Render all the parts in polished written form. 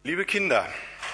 Liebe Kinder,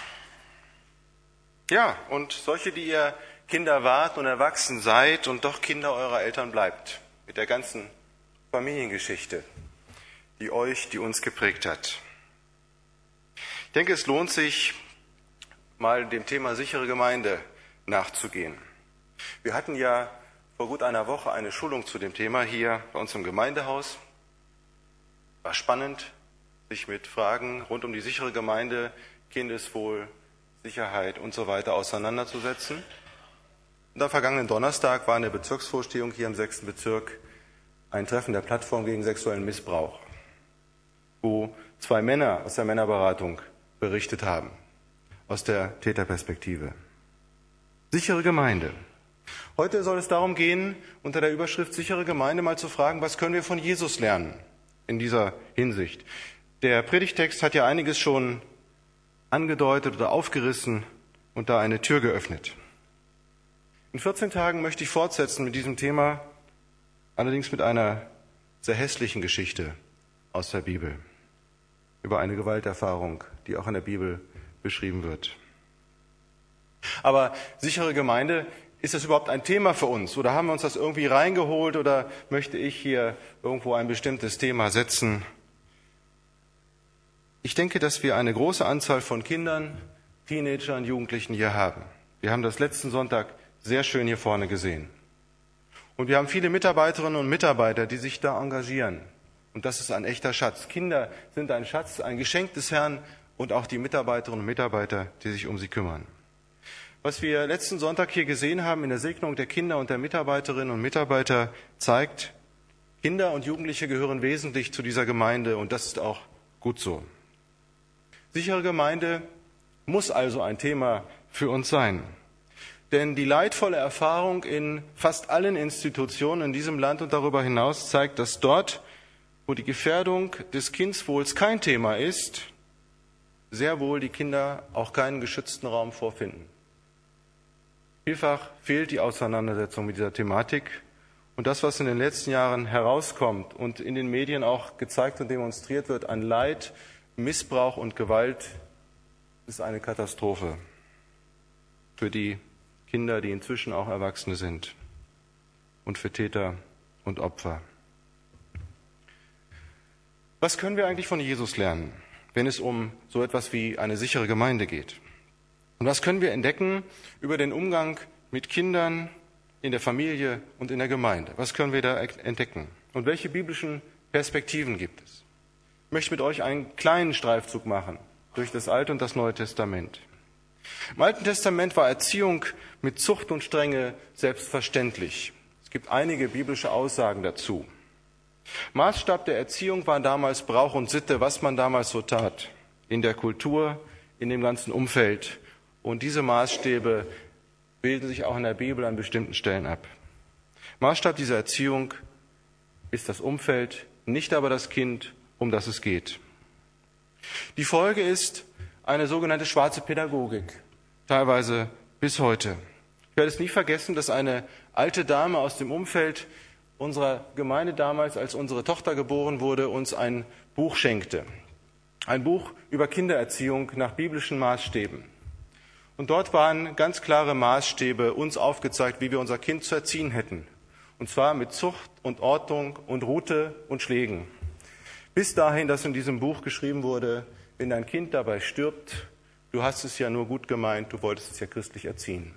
ja, und solche, die ihr Kinder wart und erwachsen seid und doch Kinder eurer Eltern bleibt, mit der ganzen Familiengeschichte, die uns geprägt hat. Ich denke, es lohnt sich, mal dem Thema sichere Gemeinde nachzugehen. Wir hatten ja vor gut einer Woche eine Schulung zu dem Thema hier bei uns im Gemeindehaus. War spannend, sich mit Fragen rund um die sichere Gemeinde, Kindeswohl, Sicherheit und so weiter auseinanderzusetzen. Und am vergangenen Donnerstag war in der Bezirksvorstehung hier im 6. Bezirk ein Treffen der Plattform gegen sexuellen Missbrauch, wo 2 Männer aus der Männerberatung berichtet haben, aus der Täterperspektive. Sichere Gemeinde. Heute soll es darum gehen, unter der Überschrift sichere Gemeinde mal zu fragen, was können wir von Jesus lernen in dieser Hinsicht. Der Predigtext hat ja einiges schon angedeutet oder aufgerissen und da eine Tür geöffnet. In 14 Tagen möchte ich fortsetzen mit diesem Thema, allerdings mit einer sehr hässlichen Geschichte aus der Bibel, über eine Gewalterfahrung, die auch in der Bibel beschrieben wird. Aber sichere Gemeinde, ist das überhaupt ein Thema für uns? Oder haben wir uns das irgendwie reingeholt? Oder möchte ich hier irgendwo ein bestimmtes Thema setzen? Ich denke, dass wir eine große Anzahl von Kindern, Teenagern, Jugendlichen hier haben. Wir haben das letzten Sonntag sehr schön hier vorne gesehen. Und wir haben viele Mitarbeiterinnen und Mitarbeiter, die sich da engagieren. Und das ist ein echter Schatz. Kinder sind ein Schatz, ein Geschenk des Herrn und auch die Mitarbeiterinnen und Mitarbeiter, die sich um sie kümmern. Was wir letzten Sonntag hier gesehen haben in der Segnung der Kinder und der Mitarbeiterinnen und Mitarbeiter, zeigt, Kinder und Jugendliche gehören wesentlich zu dieser Gemeinde und das ist auch gut so. Sichere Gemeinde muss also ein Thema für uns sein. Denn die leidvolle Erfahrung in fast allen Institutionen in diesem Land und darüber hinaus zeigt, dass dort, wo die Gefährdung des Kindswohls kein Thema ist, sehr wohl die Kinder auch keinen geschützten Raum vorfinden. Vielfach fehlt die Auseinandersetzung mit dieser Thematik und das, was in den letzten Jahren herauskommt und in den Medien auch gezeigt und demonstriert wird an Leid, Missbrauch und Gewalt, ist eine Katastrophe für die Kinder, die inzwischen auch Erwachsene sind und für Täter und Opfer. Was können wir eigentlich von Jesus lernen, wenn es um so etwas wie eine sichere Gemeinde geht? Und was können wir entdecken über den Umgang mit Kindern in der Familie und in der Gemeinde? Was können wir da entdecken? Und welche biblischen Perspektiven gibt es? Ich möchte mit euch einen kleinen Streifzug machen durch das Alte und das Neue Testament. Im Alten Testament war Erziehung mit Zucht und Strenge selbstverständlich. Es gibt einige biblische Aussagen dazu. Maßstab der Erziehung war damals Brauch und Sitte, was man damals so tat, in der Kultur, in dem ganzen Umfeld. Und diese Maßstäbe bilden sich auch in der Bibel an bestimmten Stellen ab. Maßstab dieser Erziehung ist das Umfeld, nicht aber das Kind, um das es geht. Die Folge ist eine sogenannte schwarze Pädagogik, teilweise bis heute. Ich werde es nie vergessen, dass eine alte Dame aus dem Umfeld unserer Gemeinde damals, als unsere Tochter geboren wurde, uns ein Buch schenkte. Ein Buch über Kindererziehung nach biblischen Maßstäben. Und dort waren ganz klare Maßstäbe uns aufgezeigt, wie wir unser Kind zu erziehen hätten. Und zwar mit Zucht und Ordnung und Rute und Schlägen. Bis dahin, dass in diesem Buch geschrieben wurde, wenn dein Kind dabei stirbt, du hast es ja nur gut gemeint, du wolltest es ja christlich erziehen.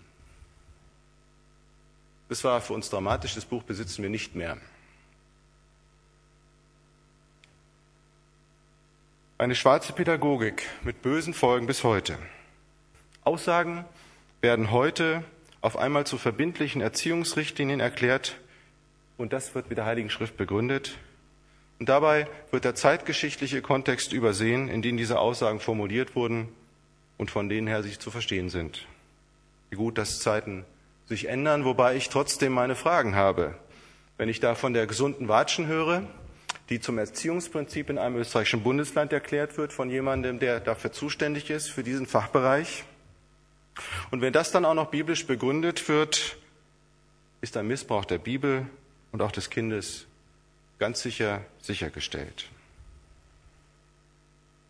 Das war für uns dramatisch, das Buch besitzen wir nicht mehr. Eine schwarze Pädagogik mit bösen Folgen bis heute. Aussagen werden heute auf einmal zu verbindlichen Erziehungsrichtlinien erklärt und das wird mit der Heiligen Schrift begründet. Und dabei wird der zeitgeschichtliche Kontext übersehen, in dem diese Aussagen formuliert wurden und von denen her sie zu verstehen sind. Wie gut, dass Zeiten sich ändern, wobei ich trotzdem meine Fragen habe. Wenn ich da von der gesunden Watschen höre, die zum Erziehungsprinzip in einem österreichischen Bundesland erklärt wird von jemandem, der dafür zuständig ist, für diesen Fachbereich. Und wenn das dann auch noch biblisch begründet wird, ist ein Missbrauch der Bibel und auch des Kindes ganz sicher sichergestellt.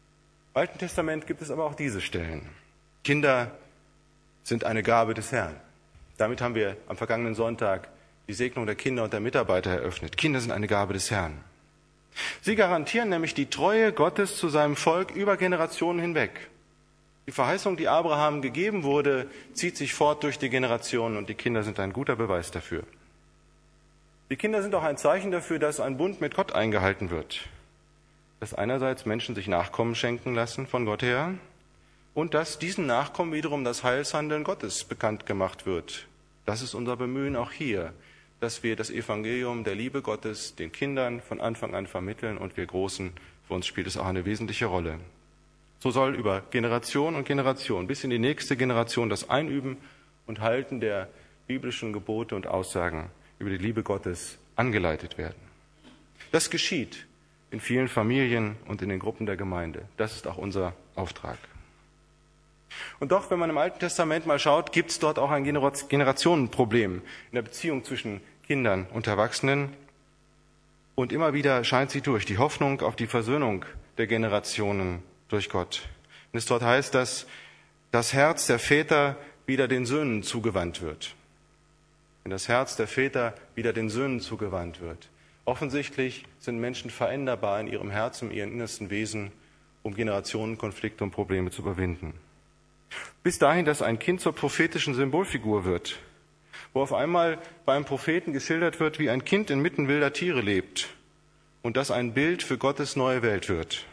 Im Alten Testament gibt es aber auch diese Stellen. Kinder sind eine Gabe des Herrn. Damit haben wir am vergangenen Sonntag die Segnung der Kinder und der Mitarbeiter eröffnet. Kinder sind eine Gabe des Herrn. Sie garantieren nämlich die Treue Gottes zu seinem Volk über Generationen hinweg. Die Verheißung, die Abraham gegeben wurde, zieht sich fort durch die Generationen und die Kinder sind ein guter Beweis dafür. Die Kinder sind auch ein Zeichen dafür, dass ein Bund mit Gott eingehalten wird. Dass einerseits Menschen sich Nachkommen schenken lassen von Gott her und dass diesen Nachkommen wiederum das Heilshandeln Gottes bekannt gemacht wird. Das ist unser Bemühen auch hier, dass wir das Evangelium der Liebe Gottes den Kindern von Anfang an vermitteln und wir Großen, für uns spielt es auch eine wesentliche Rolle. So soll über Generation und Generation bis in die nächste Generation das Einüben und Halten der biblischen Gebote und Aussagen über die Liebe Gottes angeleitet werden. Das geschieht in vielen Familien und in den Gruppen der Gemeinde. Das ist auch unser Auftrag. Und doch, wenn man im Alten Testament mal schaut, gibt es dort auch ein Generationenproblem in der Beziehung zwischen Kindern und Erwachsenen. Und immer wieder scheint sie durch, die Hoffnung auf die Versöhnung der Generationen durch Gott. Und es dort heißt, dass das Herz der Väter wieder den Söhnen zugewandt wird. Wenn das Herz der Väter wieder den Söhnen zugewandt wird. Offensichtlich sind Menschen veränderbar in ihrem Herzen, in ihrem innersten Wesen, um Generationenkonflikte und Probleme zu überwinden. Bis dahin, dass ein Kind zur prophetischen Symbolfigur wird, wo auf einmal bei einem Propheten geschildert wird, wie ein Kind inmitten wilder Tiere lebt und das ein Bild für Gottes neue Welt wird.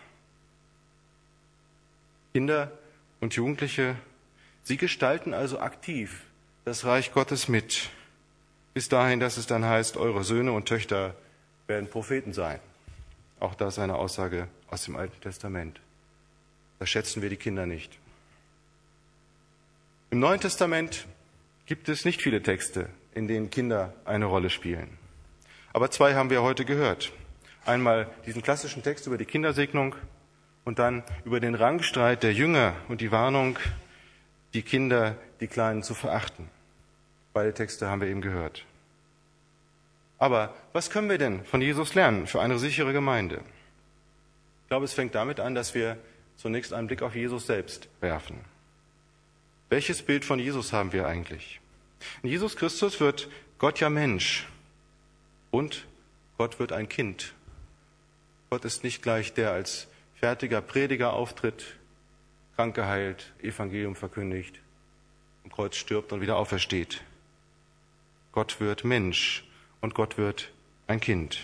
Kinder und Jugendliche, sie gestalten also aktiv das Reich Gottes mit, bis dahin, dass es dann heißt, eure Söhne und Töchter werden Propheten sein. Auch das ist eine Aussage aus dem Alten Testament. Da schätzen wir die Kinder nicht. Im Neuen Testament gibt es nicht viele Texte, in denen Kinder eine Rolle spielen. Aber zwei haben wir heute gehört. Einmal diesen klassischen Text über die Kindersegnung und dann über den Rangstreit der Jünger und die Warnung, die Kinder, die Kleinen zu verachten. Beide Texte haben wir eben gehört. Aber was können wir denn von Jesus lernen für eine sichere Gemeinde? Ich glaube, es fängt damit an, dass wir zunächst einen Blick auf Jesus selbst werfen. Welches Bild von Jesus haben wir eigentlich? In Jesus Christus wird Gott ja Mensch und Gott wird ein Kind. Gott ist nicht gleich der als fertiger Prediger auftritt, Kranke heilt, Evangelium verkündigt, am Kreuz stirbt und wieder aufersteht. Gott wird Mensch und Gott wird ein Kind.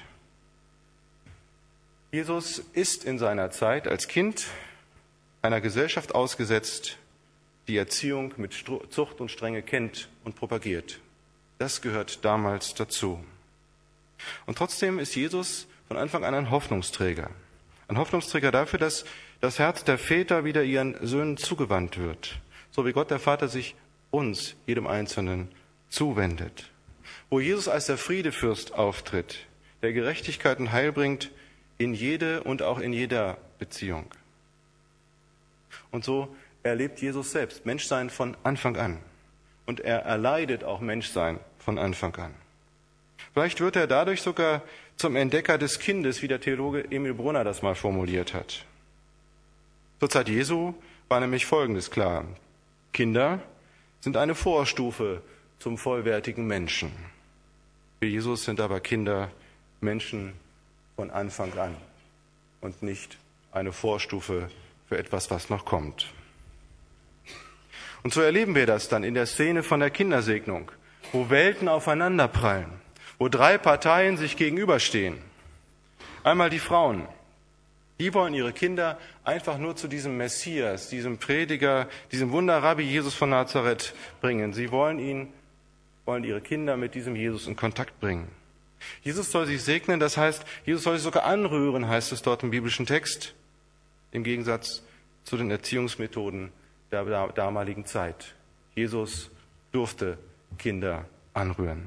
Jesus ist in seiner Zeit als Kind einer Gesellschaft ausgesetzt, die Erziehung mit Zucht und Strenge kennt und propagiert. Das gehört damals dazu. Und trotzdem ist Jesus von Anfang an ein Hoffnungsträger. Ein Hoffnungsträger dafür, dass das Herz der Väter wieder ihren Söhnen zugewandt wird. So wie Gott der Vater sich uns, jedem Einzelnen, zuwendet. Wo Jesus als der Friedefürst auftritt, der Gerechtigkeit und Heil bringt in jede und auch in jeder Beziehung. Und so erlebt Jesus selbst Menschsein von Anfang an. Und er erleidet auch Menschsein von Anfang an. Vielleicht wird er dadurch sogar zum Entdecker des Kindes, wie der Theologe Emil Brunner das mal formuliert hat. Zur Zeit Jesu war nämlich Folgendes klar. Kinder sind eine Vorstufe zum vollwertigen Menschen. Für Jesus sind aber Kinder Menschen von Anfang an und nicht eine Vorstufe für etwas, was noch kommt. Und so erleben wir das dann in der Szene von der Kindersegnung, wo Welten aufeinanderprallen, wo drei Parteien sich gegenüberstehen. Einmal die Frauen, die wollen ihre Kinder einfach nur zu diesem Messias, diesem Prediger, diesem Wunderrabbi Jesus von Nazareth bringen. Sie wollen ihre Kinder mit diesem Jesus in Kontakt bringen. Jesus soll sie segnen, das heißt, Jesus soll sie sogar anrühren, heißt es dort im biblischen Text, im Gegensatz zu den Erziehungsmethoden der damaligen Zeit. Jesus durfte Kinder anrühren.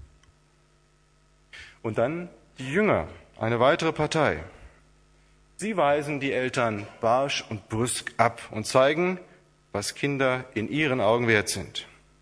Und dann die Jünger, eine weitere Partei. Sie weisen die Eltern barsch und brüsk ab und zeigen, was Kinder in ihren Augen wert sind.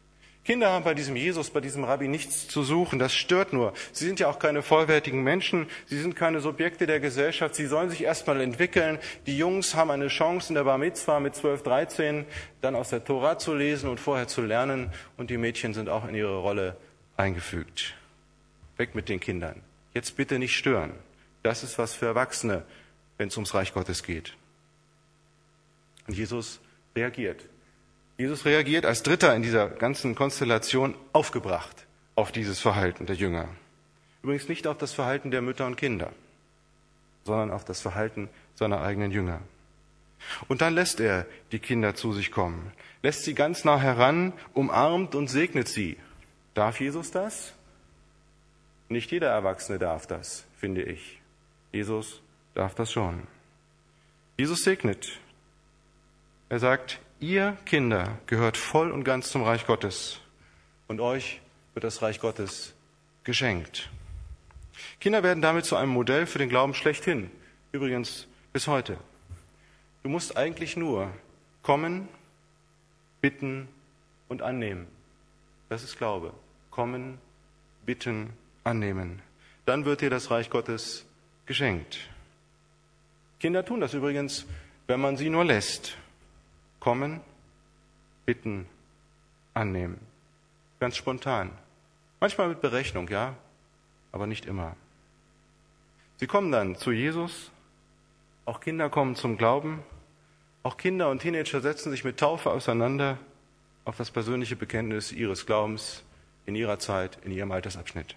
Kinder haben bei diesem Jesus, bei diesem Rabbi nichts zu suchen, das stört nur. Sie sind ja auch keine vollwertigen Menschen, sie sind keine Subjekte der Gesellschaft, sie sollen sich erstmal entwickeln. Die Jungs haben eine Chance in der Bar Mitzvah mit 12, 13, dann aus der Tora zu lesen und vorher zu lernen, und die Mädchen sind auch in ihre Rolle eingefügt. Weg mit den Kindern. Jetzt bitte nicht stören. Das ist was für Erwachsene, wenn es ums Reich Gottes geht. Und Jesus reagiert. Jesus reagiert als Dritter in dieser ganzen Konstellation aufgebracht auf dieses Verhalten der Jünger. Übrigens nicht auf das Verhalten der Mütter und Kinder, sondern auf das Verhalten seiner eigenen Jünger. Und dann lässt er die Kinder zu sich kommen, lässt sie ganz nah heran, umarmt und segnet sie. Darf Jesus das? Nicht jeder Erwachsene darf das, finde ich. Jesus darf das schon. Jesus segnet. Er sagt, ihr Kinder gehört voll und ganz zum Reich Gottes, und euch wird das Reich Gottes geschenkt. Kinder werden damit zu einem Modell für den Glauben schlechthin, übrigens bis heute. Du musst eigentlich nur kommen, bitten und annehmen. Das ist Glaube. Kommen, bitten, annehmen. Dann wird dir das Reich Gottes geschenkt. Kinder tun das übrigens, wenn man sie nur lässt. Kommen, bitten, annehmen. Ganz spontan. Manchmal mit Berechnung, ja, aber nicht immer. Sie kommen dann zu Jesus. Auch Kinder kommen zum Glauben. Auch Kinder und Teenager setzen sich mit Taufe auseinander auf das persönliche Bekenntnis ihres Glaubens in ihrer Zeit, in ihrem Altersabschnitt.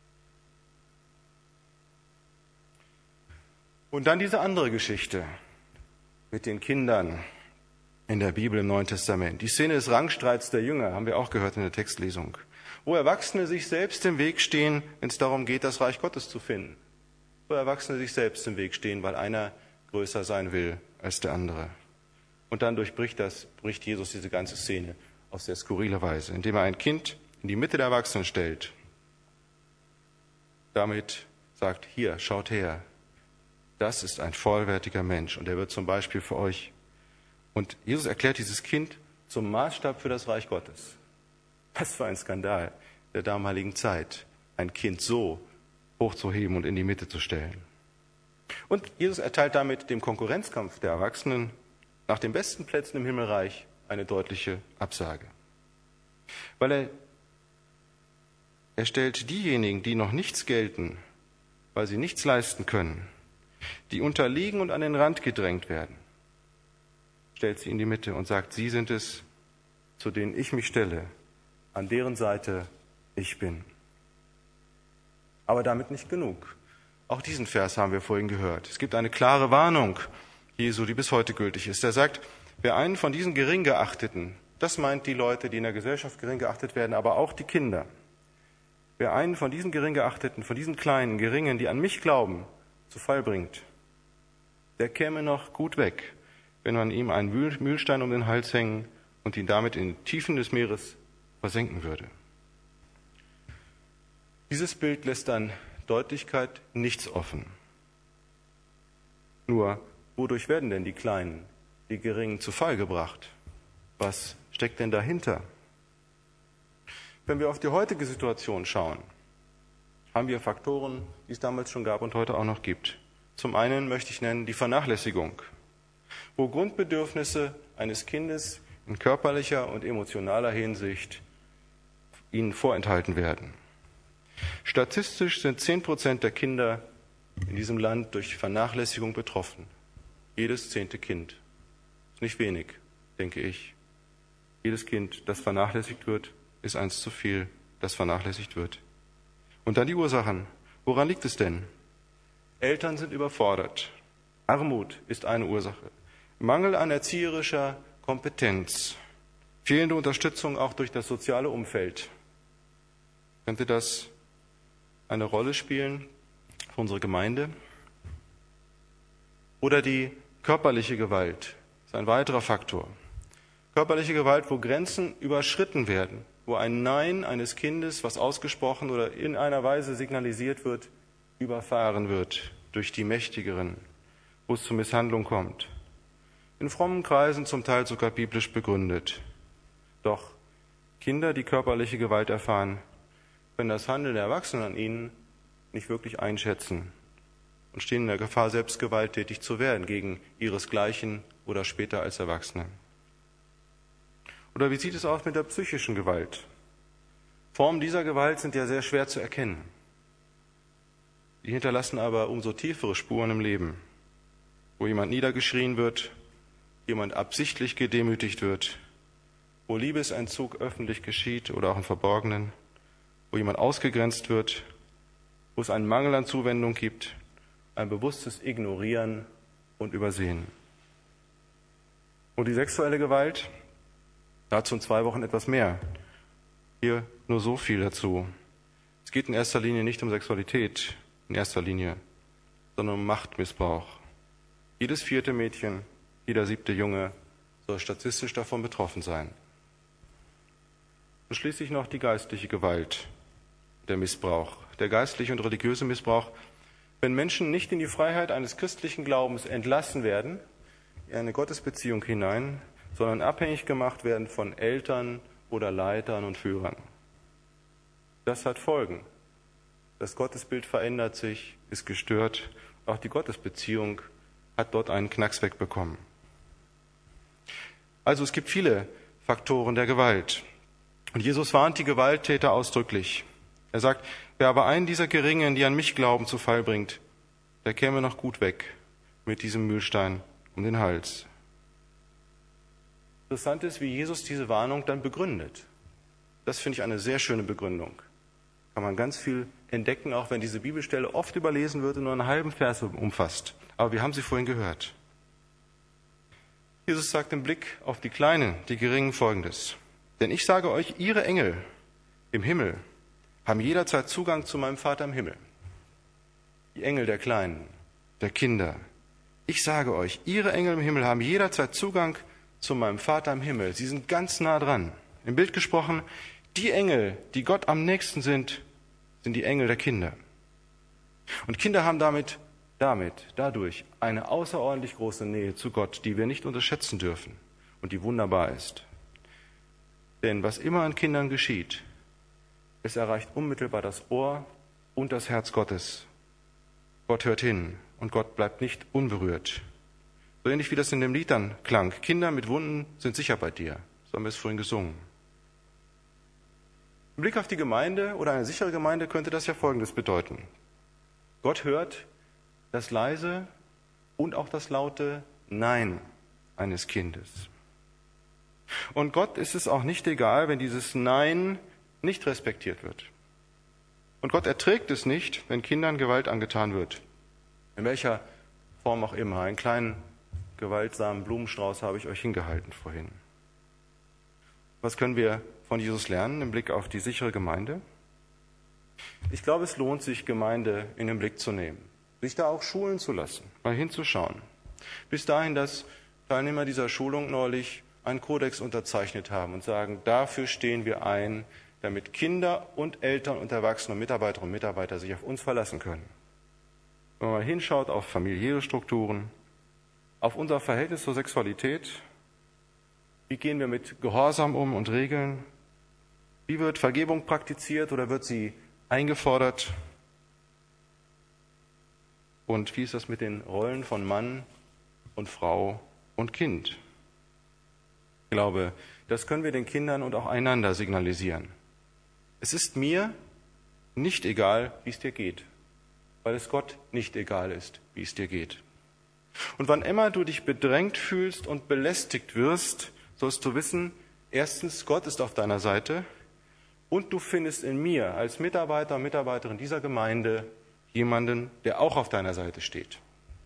Und dann diese andere Geschichte mit den Kindern in der Bibel im Neuen Testament. Die Szene des Rangstreits der Jünger haben wir auch gehört in der Textlesung, wo Erwachsene sich selbst im Weg stehen, wenn es darum geht, das Reich Gottes zu finden. Wo Erwachsene sich selbst im Weg stehen, weil einer größer sein will als der andere. Und dann bricht Jesus diese ganze Szene auf sehr skurrile Weise, indem er ein Kind in die Mitte der Erwachsenen stellt. Damit sagt, hier, schaut her, das ist ein vollwertiger Mensch, und er wird zum Beispiel für euch. Und Jesus erklärt dieses Kind zum Maßstab für das Reich Gottes. Was für ein Skandal der damaligen Zeit, ein Kind so hochzuheben und in die Mitte zu stellen. Und Jesus erteilt damit dem Konkurrenzkampf der Erwachsenen nach den besten Plätzen im Himmelreich eine deutliche Absage. Weil er stellt diejenigen, die noch nichts gelten, weil sie nichts leisten können, die unterliegen und an den Rand gedrängt werden, stellt sie in die Mitte und sagt, sie sind es, zu denen ich mich stelle, an deren Seite ich bin. Aber damit nicht genug. Auch diesen Vers haben wir vorhin gehört. Es gibt eine klare Warnung Jesu, die bis heute gültig ist. Er sagt, wer einen von diesen Geringgeachteten, das meint die Leute, die in der Gesellschaft gering geachtet werden, aber auch die Kinder, wer einen von diesen Geringgeachteten, von diesen kleinen, geringen, die an mich glauben, zu Fall bringt, der käme noch gut weg, wenn man ihm einen Mühlstein um den Hals hängen und ihn damit in die Tiefen des Meeres versenken würde. Dieses Bild lässt an Deutlichkeit nichts offen. Nur, wodurch werden denn die Kleinen, die Geringen zu Fall gebracht? Was steckt denn dahinter? Wenn wir auf die heutige Situation schauen, haben wir Faktoren, die es damals schon gab und heute auch noch gibt. Zum einen möchte ich nennen die Vernachlässigung, wo Grundbedürfnisse eines Kindes in körperlicher und emotionaler Hinsicht ihnen vorenthalten werden. Statistisch sind 10% der Kinder in diesem Land durch Vernachlässigung betroffen. Jedes 10. Kind. Ist nicht wenig, denke ich. Jedes Kind, das vernachlässigt wird, ist eins zu viel, das vernachlässigt wird. Und dann die Ursachen. Woran liegt es denn? Eltern sind überfordert. Armut ist eine Ursache. Mangel an erzieherischer Kompetenz. Fehlende Unterstützung auch durch das soziale Umfeld. Könnte das eine Rolle spielen für unsere Gemeinde? Oder die körperliche Gewalt ist ein weiterer Faktor. Körperliche Gewalt, wo Grenzen überschritten werden, wo ein Nein eines Kindes, was ausgesprochen oder in einer Weise signalisiert wird, überfahren wird durch die Mächtigeren, wo es zur Misshandlung kommt. In frommen Kreisen zum Teil sogar biblisch begründet. Doch Kinder, die körperliche Gewalt erfahren, können das Handeln der Erwachsenen an ihnen nicht wirklich einschätzen und stehen in der Gefahr, selbst gewalttätig zu werden gegen ihresgleichen oder später als Erwachsene. Oder wie sieht es aus mit der psychischen Gewalt? Formen dieser Gewalt sind ja sehr schwer zu erkennen. Die hinterlassen aber umso tiefere Spuren im Leben, wo jemand niedergeschrien wird, jemand absichtlich gedemütigt wird, wo Liebesentzug öffentlich geschieht oder auch im Verborgenen, wo jemand ausgegrenzt wird, wo es einen Mangel an Zuwendung gibt, ein bewusstes Ignorieren und Übersehen. Und die sexuelle Gewalt, dazu in 2 Wochen etwas mehr. Hier nur so viel dazu. Es geht in erster Linie nicht um Sexualität, in erster Linie, sondern um Machtmissbrauch. Jedes 4. Mädchen, jeder 7. Junge soll statistisch davon betroffen sein. Und schließlich noch die geistliche Gewalt, der Missbrauch, der geistliche und religiöse Missbrauch, wenn Menschen nicht in die Freiheit eines christlichen Glaubens entlassen werden, in eine Gottesbeziehung hinein, sondern abhängig gemacht werden von Eltern oder Leitern und Führern. Das hat Folgen. Das Gottesbild verändert sich, ist gestört. Auch die Gottesbeziehung hat dort einen Knacks wegbekommen. Also es gibt viele Faktoren der Gewalt. Und Jesus warnt die Gewalttäter ausdrücklich. Er sagt, wer aber einen dieser Geringen, die an mich glauben, zu Fall bringt, der käme noch gut weg mit diesem Mühlstein um den Hals. Interessant ist, wie Jesus diese Warnung dann begründet. Das finde ich eine sehr schöne Begründung. Kann man ganz viel entdecken, auch wenn diese Bibelstelle oft überlesen wird und nur einen halben Vers umfasst. Aber wir haben sie vorhin gehört. Jesus sagt im Blick auf die Kleinen, die Geringen Folgendes. Denn ich sage euch, ihre Engel im Himmel haben jederzeit Zugang zu meinem Vater im Himmel. Die Engel der Kleinen, der Kinder. Ich sage euch, ihre Engel im Himmel haben jederzeit Zugang zu meinem Vater im Himmel. Sie sind ganz nah dran. Im Bild gesprochen, die Engel, die Gott am nächsten sind die Engel der Kinder. Und Kinder haben dadurch eine außerordentlich große Nähe zu Gott, die wir nicht unterschätzen dürfen und die wunderbar ist. Denn was immer an Kindern geschieht, es erreicht unmittelbar das Ohr und das Herz Gottes. Gott hört hin und Gott bleibt nicht unberührt. So ähnlich wie das in dem Lied dann klang. Kinder mit Wunden sind sicher bei dir. So haben wir es vorhin gesungen. Im Blick auf die Gemeinde oder eine sichere Gemeinde könnte das ja Folgendes bedeuten. Gott hört das leise und auch das laute Nein eines Kindes. Und Gott ist es auch nicht egal, wenn dieses Nein nicht respektiert wird. Und Gott erträgt es nicht, wenn Kindern Gewalt angetan wird. In welcher Form auch immer. Einen kleinen gewaltsamen Blumenstrauß habe ich euch hingehalten vorhin. Was können wir von Jesus lernen im Blick auf die sichere Gemeinde? Ich glaube, es lohnt sich, Gemeinde in den Blick zu nehmen, sich da auch schulen zu lassen, mal hinzuschauen. Bis dahin, dass Teilnehmer dieser Schulung neulich einen Kodex unterzeichnet haben und sagen, dafür stehen wir ein, damit Kinder und Eltern und Erwachsene und Mitarbeiterinnen und Mitarbeiter sich auf uns verlassen können. Wenn man mal hinschaut auf familiäre Strukturen, auf unser Verhältnis zur Sexualität, wie gehen wir mit Gehorsam um und Regeln? Wie wird Vergebung praktiziert oder wird sie eingefordert? Und wie ist das mit den Rollen von Mann und Frau und Kind? Ich glaube, das können wir den Kindern und auch einander signalisieren. Es ist mir nicht egal, wie es dir geht, weil es Gott nicht egal ist, wie es dir geht. Und wann immer du dich bedrängt fühlst und belästigt wirst, sollst du wissen, erstens, Gott ist auf deiner Seite und du findest in mir als Mitarbeiter und Mitarbeiterin dieser Gemeinde jemanden, der auch auf deiner Seite steht.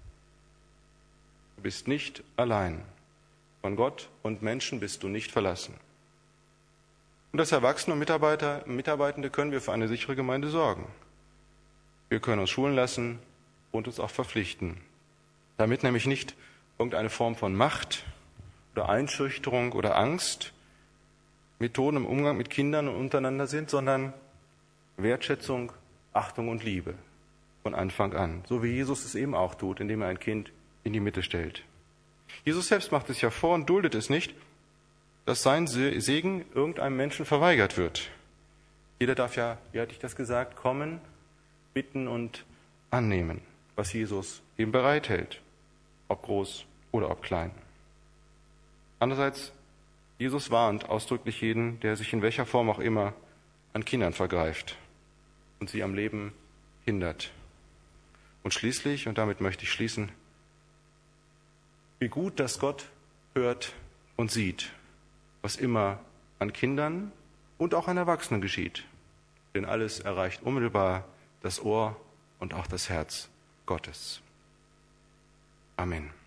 Du bist nicht allein. Von Gott und Menschen bist du nicht verlassen. Und als Erwachsene und Mitarbeitende können wir für eine sichere Gemeinde sorgen. Wir können uns schulen lassen und uns auch verpflichten, damit nämlich nicht irgendeine Form von Macht oder Einschüchterung oder Angst Methoden im Umgang mit Kindern und untereinander sind, sondern Wertschätzung, Achtung und Liebe von Anfang an. So wie Jesus es eben auch tut, indem er ein Kind in die Mitte stellt. Jesus selbst macht es ja vor und duldet es nicht, dass sein Segen irgendeinem Menschen verweigert wird. Jeder darf ja, wie hatte ich das gesagt, kommen, bitten und annehmen, was Jesus ihm bereithält, ob groß oder ob klein. Andererseits, Jesus warnt ausdrücklich jeden, der sich in welcher Form auch immer an Kindern vergreift und sie am Leben hindert. Und schließlich, und damit möchte ich schließen, wie gut, dass Gott hört und sieht, was immer an Kindern und auch an Erwachsenen geschieht. Denn alles erreicht unmittelbar das Ohr und auch das Herz Gottes. Amen.